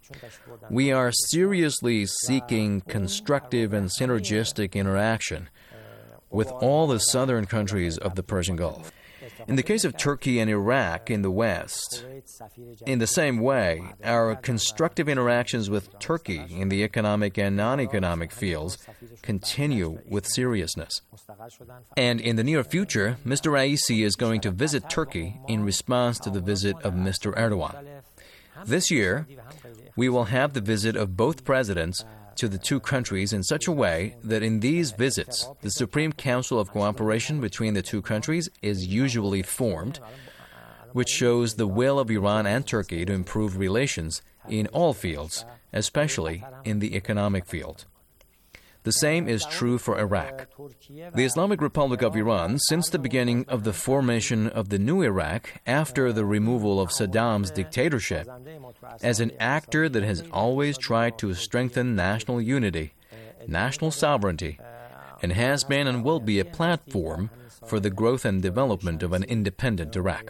We are seriously seeking constructive and synergistic interaction with all the southern countries of the Persian Gulf. In the case of Turkey and Iraq in the West, in the same way, our constructive interactions with Turkey in the economic and non-economic fields continue with seriousness. And in the near future, Mister Raisi is going to visit Turkey in response to the visit of Mister Erdogan. This year, we will have the visit of both presidents to the two countries in such a way that in these visits, the Supreme Council of Cooperation between the two countries is usually formed, which shows the will of Iran and Turkey to improve relations in all fields, especially in the economic field. The same is true for Iraq. The Islamic Republic of Iran, since the beginning of the formation of the new Iraq after the removal of Saddam's dictatorship, as an actor that has always tried to strengthen national unity, national sovereignty, and has been and will be a platform for the growth and development of an independent Iraq.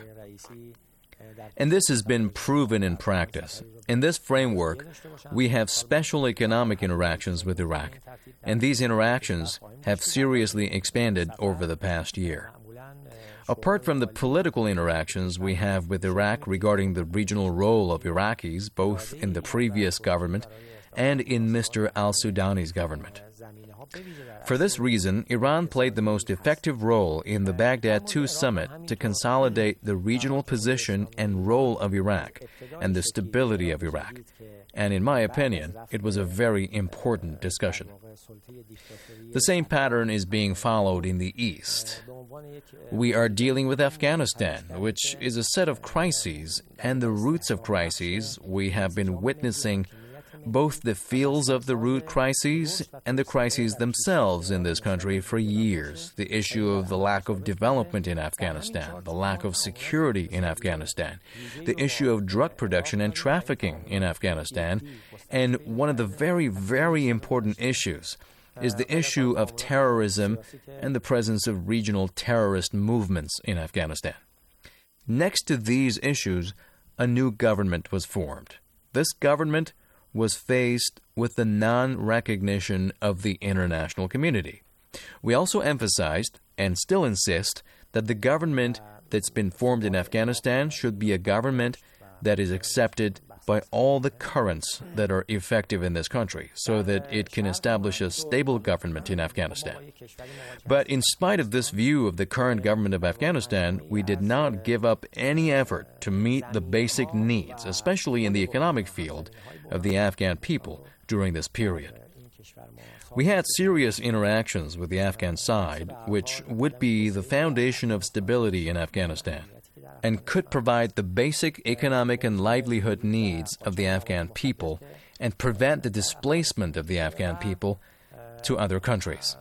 And this has been proven in practice. In this framework, we have special economic interactions with Iraq, and these interactions have seriously expanded over the past year. Apart from the political interactions we have with Iraq regarding the regional role of Iraqis, both in the previous government and in Mister al-Sudani's government. For this reason, Iran played the most effective role in the Baghdad two summit to consolidate the regional position and role of Iraq and the stability of Iraq. And in my opinion, it was a very important discussion. The same pattern is being followed in the East. We are dealing with Afghanistan, which is a set of crises, and the roots of crises we have been witnessing both the fields of the root crises and the crises themselves in this country for years. The issue of the lack of development in Afghanistan, the lack of security in Afghanistan, the issue of drug production and trafficking in Afghanistan, and one of the very, very important issues is the issue of terrorism and the presence of regional terrorist movements in Afghanistan. Next to these issues, a new government was formed. This government was faced with the non-recognition of the international community. We also emphasized, and still insist, that the government that's been formed in Afghanistan should be a government that is accepted by all the currents that are effective in this country, so that it can establish a stable government in Afghanistan. But in spite of this view of the current government of Afghanistan, we did not give up any effort to meet the basic needs, especially in the economic field, of the Afghan people during this period. We had serious interactions with the Afghan side, which would be the foundation of stability in Afghanistan, and could provide the basic economic and livelihood needs of the Afghan people and prevent the displacement of the Afghan people to other countries.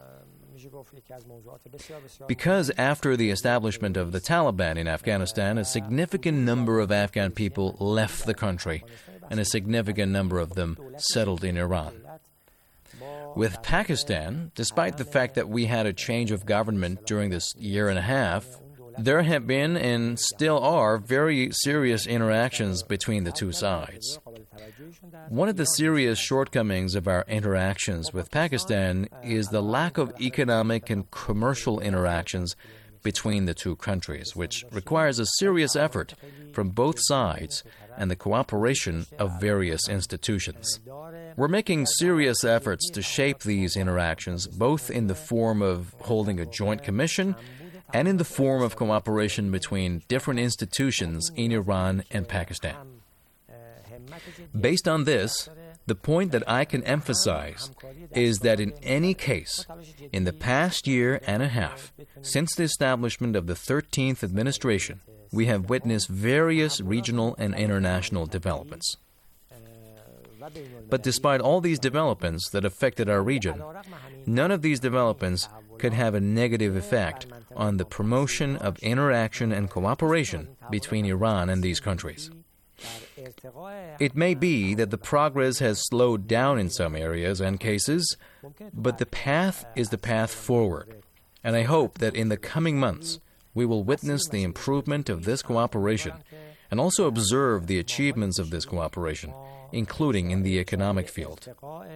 Because after the establishment of the Taliban in Afghanistan, a significant number of Afghan people left the country, and a significant number of them settled in Iran. With Pakistan, despite the fact that we had a change of government during this year and a half, there have been and still are very serious interactions between the two sides. One of the serious shortcomings of our interactions with Pakistan is the lack of economic and commercial interactions between the two countries, which requires a serious effort from both sides and the cooperation of various institutions. We're making serious efforts to shape these interactions, both in the form of holding a joint commission and in the form of cooperation between different institutions in Iran and Pakistan. Based on this, the point that I can emphasize is that in any case, in the past year and a half, since the establishment of the thirteenth administration, we have witnessed various regional and international developments. But despite all these developments that affected our region, none of these developments could have a negative effect on the promotion of interaction and cooperation between Iran and these countries. It may be that the progress has slowed down in some areas and cases, but the path is the path forward, and I hope that in the coming months we will witness the improvement of this cooperation and also observe the achievements of this cooperation, including in the economic field.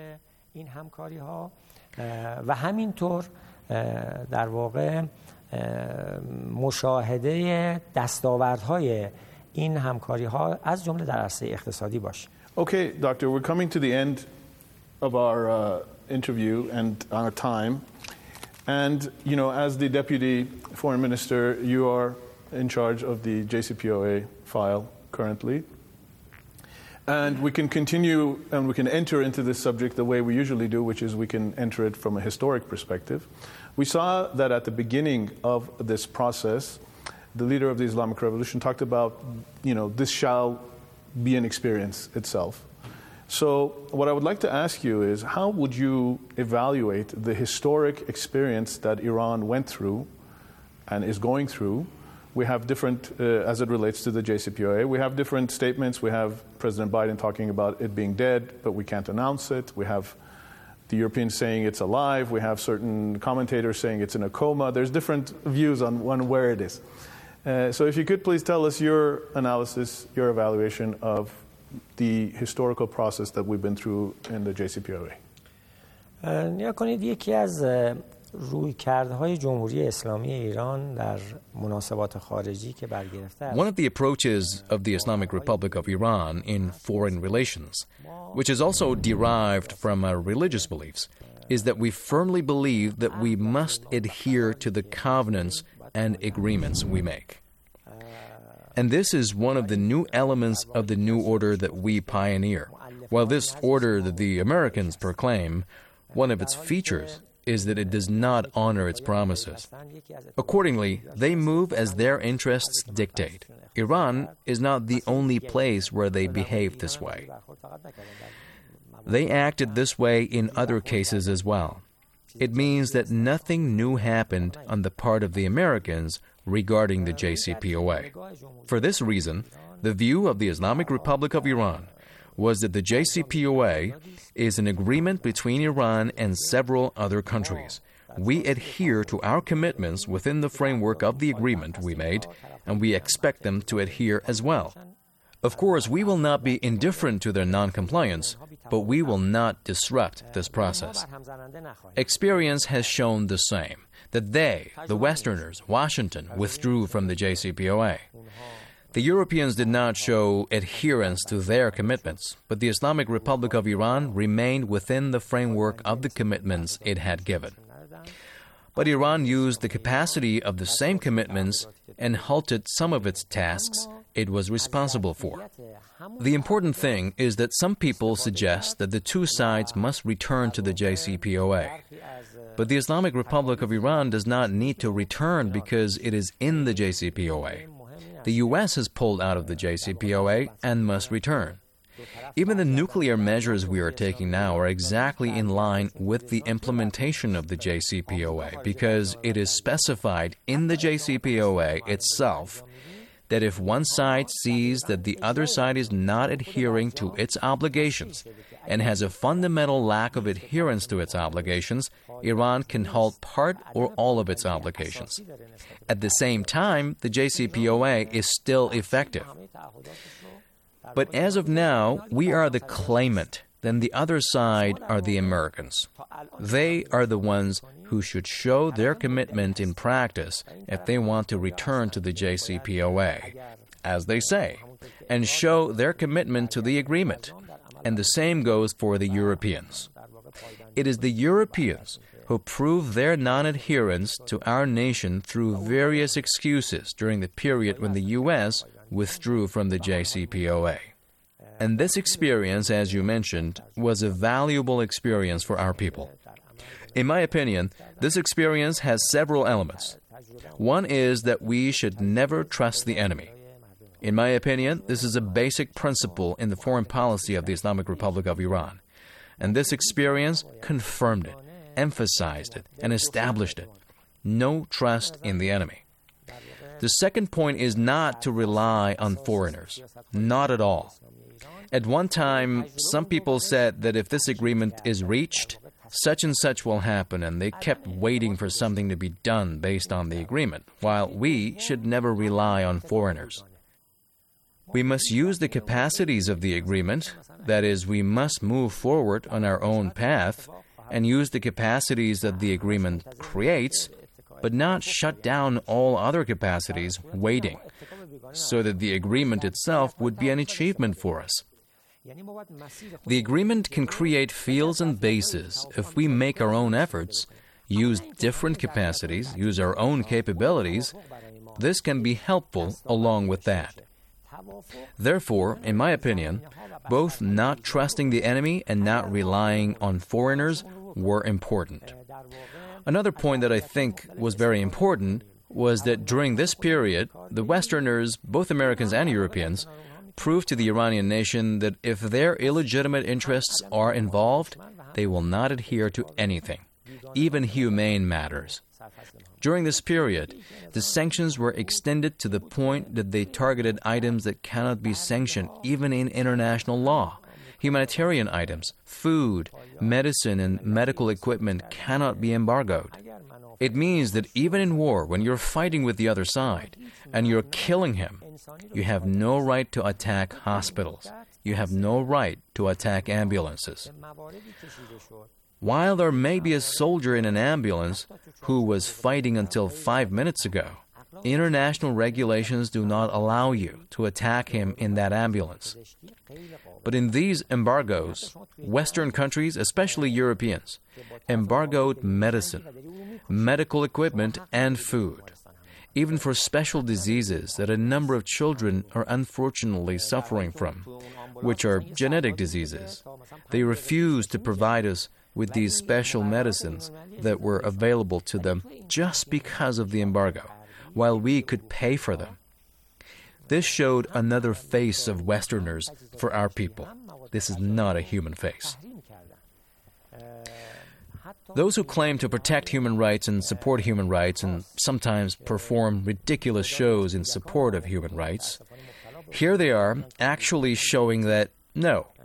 و همینطور در واقع مشاهده دستاوردهای این همکاری‌ها از جمله در عرصه اقتصادی باشه. Okay, Doctor, we're coming to the end of our uh, interview and our time. And, you know, as the Deputy Foreign Minister, you are in charge of the J C P O A file currently. And we can continue and we can enter into this subject the way we usually do, which is we can enter it from a historic perspective. We saw that at the beginning of this process, the leader of the Islamic Revolution talked about, you know, this shall be an experience itself. So what I would like to ask you is, how would you evaluate the historic experience that Iran went through and is going through? We have different, uh, as it relates to the J C P O A, we have different statements. We have President Biden talking about it being dead, but we can't announce it. We have the Europeans saying it's alive. We have certain commentators saying it's in a coma. There's different views on, on where it is. Uh, so if you could please tell us your analysis, your evaluation of the historical process that we've been through in the J C P O A. نیا کنید یکی از رویکردهای جمهوری اسلامی ایران در مناسبات خارجی که برگرفته است. One of the approaches of the Islamic Republic of Iran in foreign relations, which is also derived from our religious beliefs, is that we firmly believe that we must adhere to the covenants and agreements we make. And this is one of the new elements of the new order that we pioneer. While this order that the Americans proclaim, one of its features is that it does not honor its promises. Accordingly, they move as their interests dictate. Iran is not the only place where they behave this way. They acted this way in other cases as well. It means that nothing new happened on the part of the Americans regarding the J C P O A. For this reason, the view of the Islamic Republic of Iran was that the J C P O A is an agreement between Iran and several other countries. We adhere to our commitments within the framework of the agreement we made, and we expect them to adhere as well. Of course, we will not be indifferent to their non-compliance, but we will not disrupt this process. Experience has shown the same, that they, the Westerners, Washington, withdrew from the J C P O A. The Europeans did not show adherence to their commitments, but the Islamic Republic of Iran remained within the framework of the commitments it had given. But Iran used the capacity of the same commitments and halted some of its tasks it was responsible for. The important thing is that some people suggest that the two sides must return to the J C P O A. But the Islamic Republic of Iran does not need to return because it is in the J C P O A. The U S has pulled out of the J C P O A and must return. Even the nuclear measures we are taking now are exactly in line with the implementation of the J C P O A because it is specified in the J C P O A itself that if one side sees that the other side is not adhering to its obligations and has a fundamental lack of adherence to its obligations, Iran can halt part or all of its obligations. At the same time, the J C P O A is still effective. But as of now, we are the claimant, then the other side are the Americans. They are the ones who should show their commitment in practice if they want to return to the J C P O A, as they say, and show their commitment to the agreement. And the same goes for the Europeans. It is the Europeans who prove their non-adherence to our nation through various excuses during the period when the U S withdrew from the J C P O A. And this experience, as you mentioned, was a valuable experience for our people. In my opinion, this experience has several elements. One is that we should never trust the enemy. In my opinion, this is a basic principle in the foreign policy of the Islamic Republic of Iran. And this experience confirmed it, emphasized it, and established it. No trust in the enemy. The second point is not to rely on foreigners. Not at all. At one time, some people said that if this agreement is reached, such and such will happen, and they kept waiting for something to be done based on the agreement, while we should never rely on foreigners. We must use the capacities of the agreement, that is, we must move forward on our own path, and use the capacities that the agreement creates, but not shut down all other capacities waiting, so that the agreement itself would be an achievement for us. The agreement can create fields and bases if we make our own efforts, use different capacities, use our own capabilities. This can be helpful along with that. Therefore, in my opinion, both not trusting the enemy and not relying on foreigners were important. Another point that I think was very important was that during this period, the Westerners, both Americans and Europeans, proved to the Iranian nation that if their illegitimate interests are involved, they will not adhere to anything, even humane matters. During this period, the sanctions were extended to the point that they targeted items that cannot be sanctioned even in international law. Humanitarian items, food, medicine, and medical equipment cannot be embargoed. It means that even in war, when you're fighting with the other side and you're killing him, you have no right to attack hospitals. You have no right to attack ambulances. While there may be a soldier in an ambulance who was fighting until five minutes ago, international regulations do not allow you to attack him in that ambulance. But in these embargoes, Western countries, especially Europeans, embargoed medicine, medical equipment, and food, even for special diseases that a number of children are unfortunately suffering from, which are genetic diseases. They refused to provide us with these special medicines that were available to them just because of the embargo, while we could pay for them. This showed another face of Westerners for our people. This is not a human face. Those who claim to protect human rights and support human rights and sometimes perform ridiculous shows in support of human rights, here they are actually showing that, no,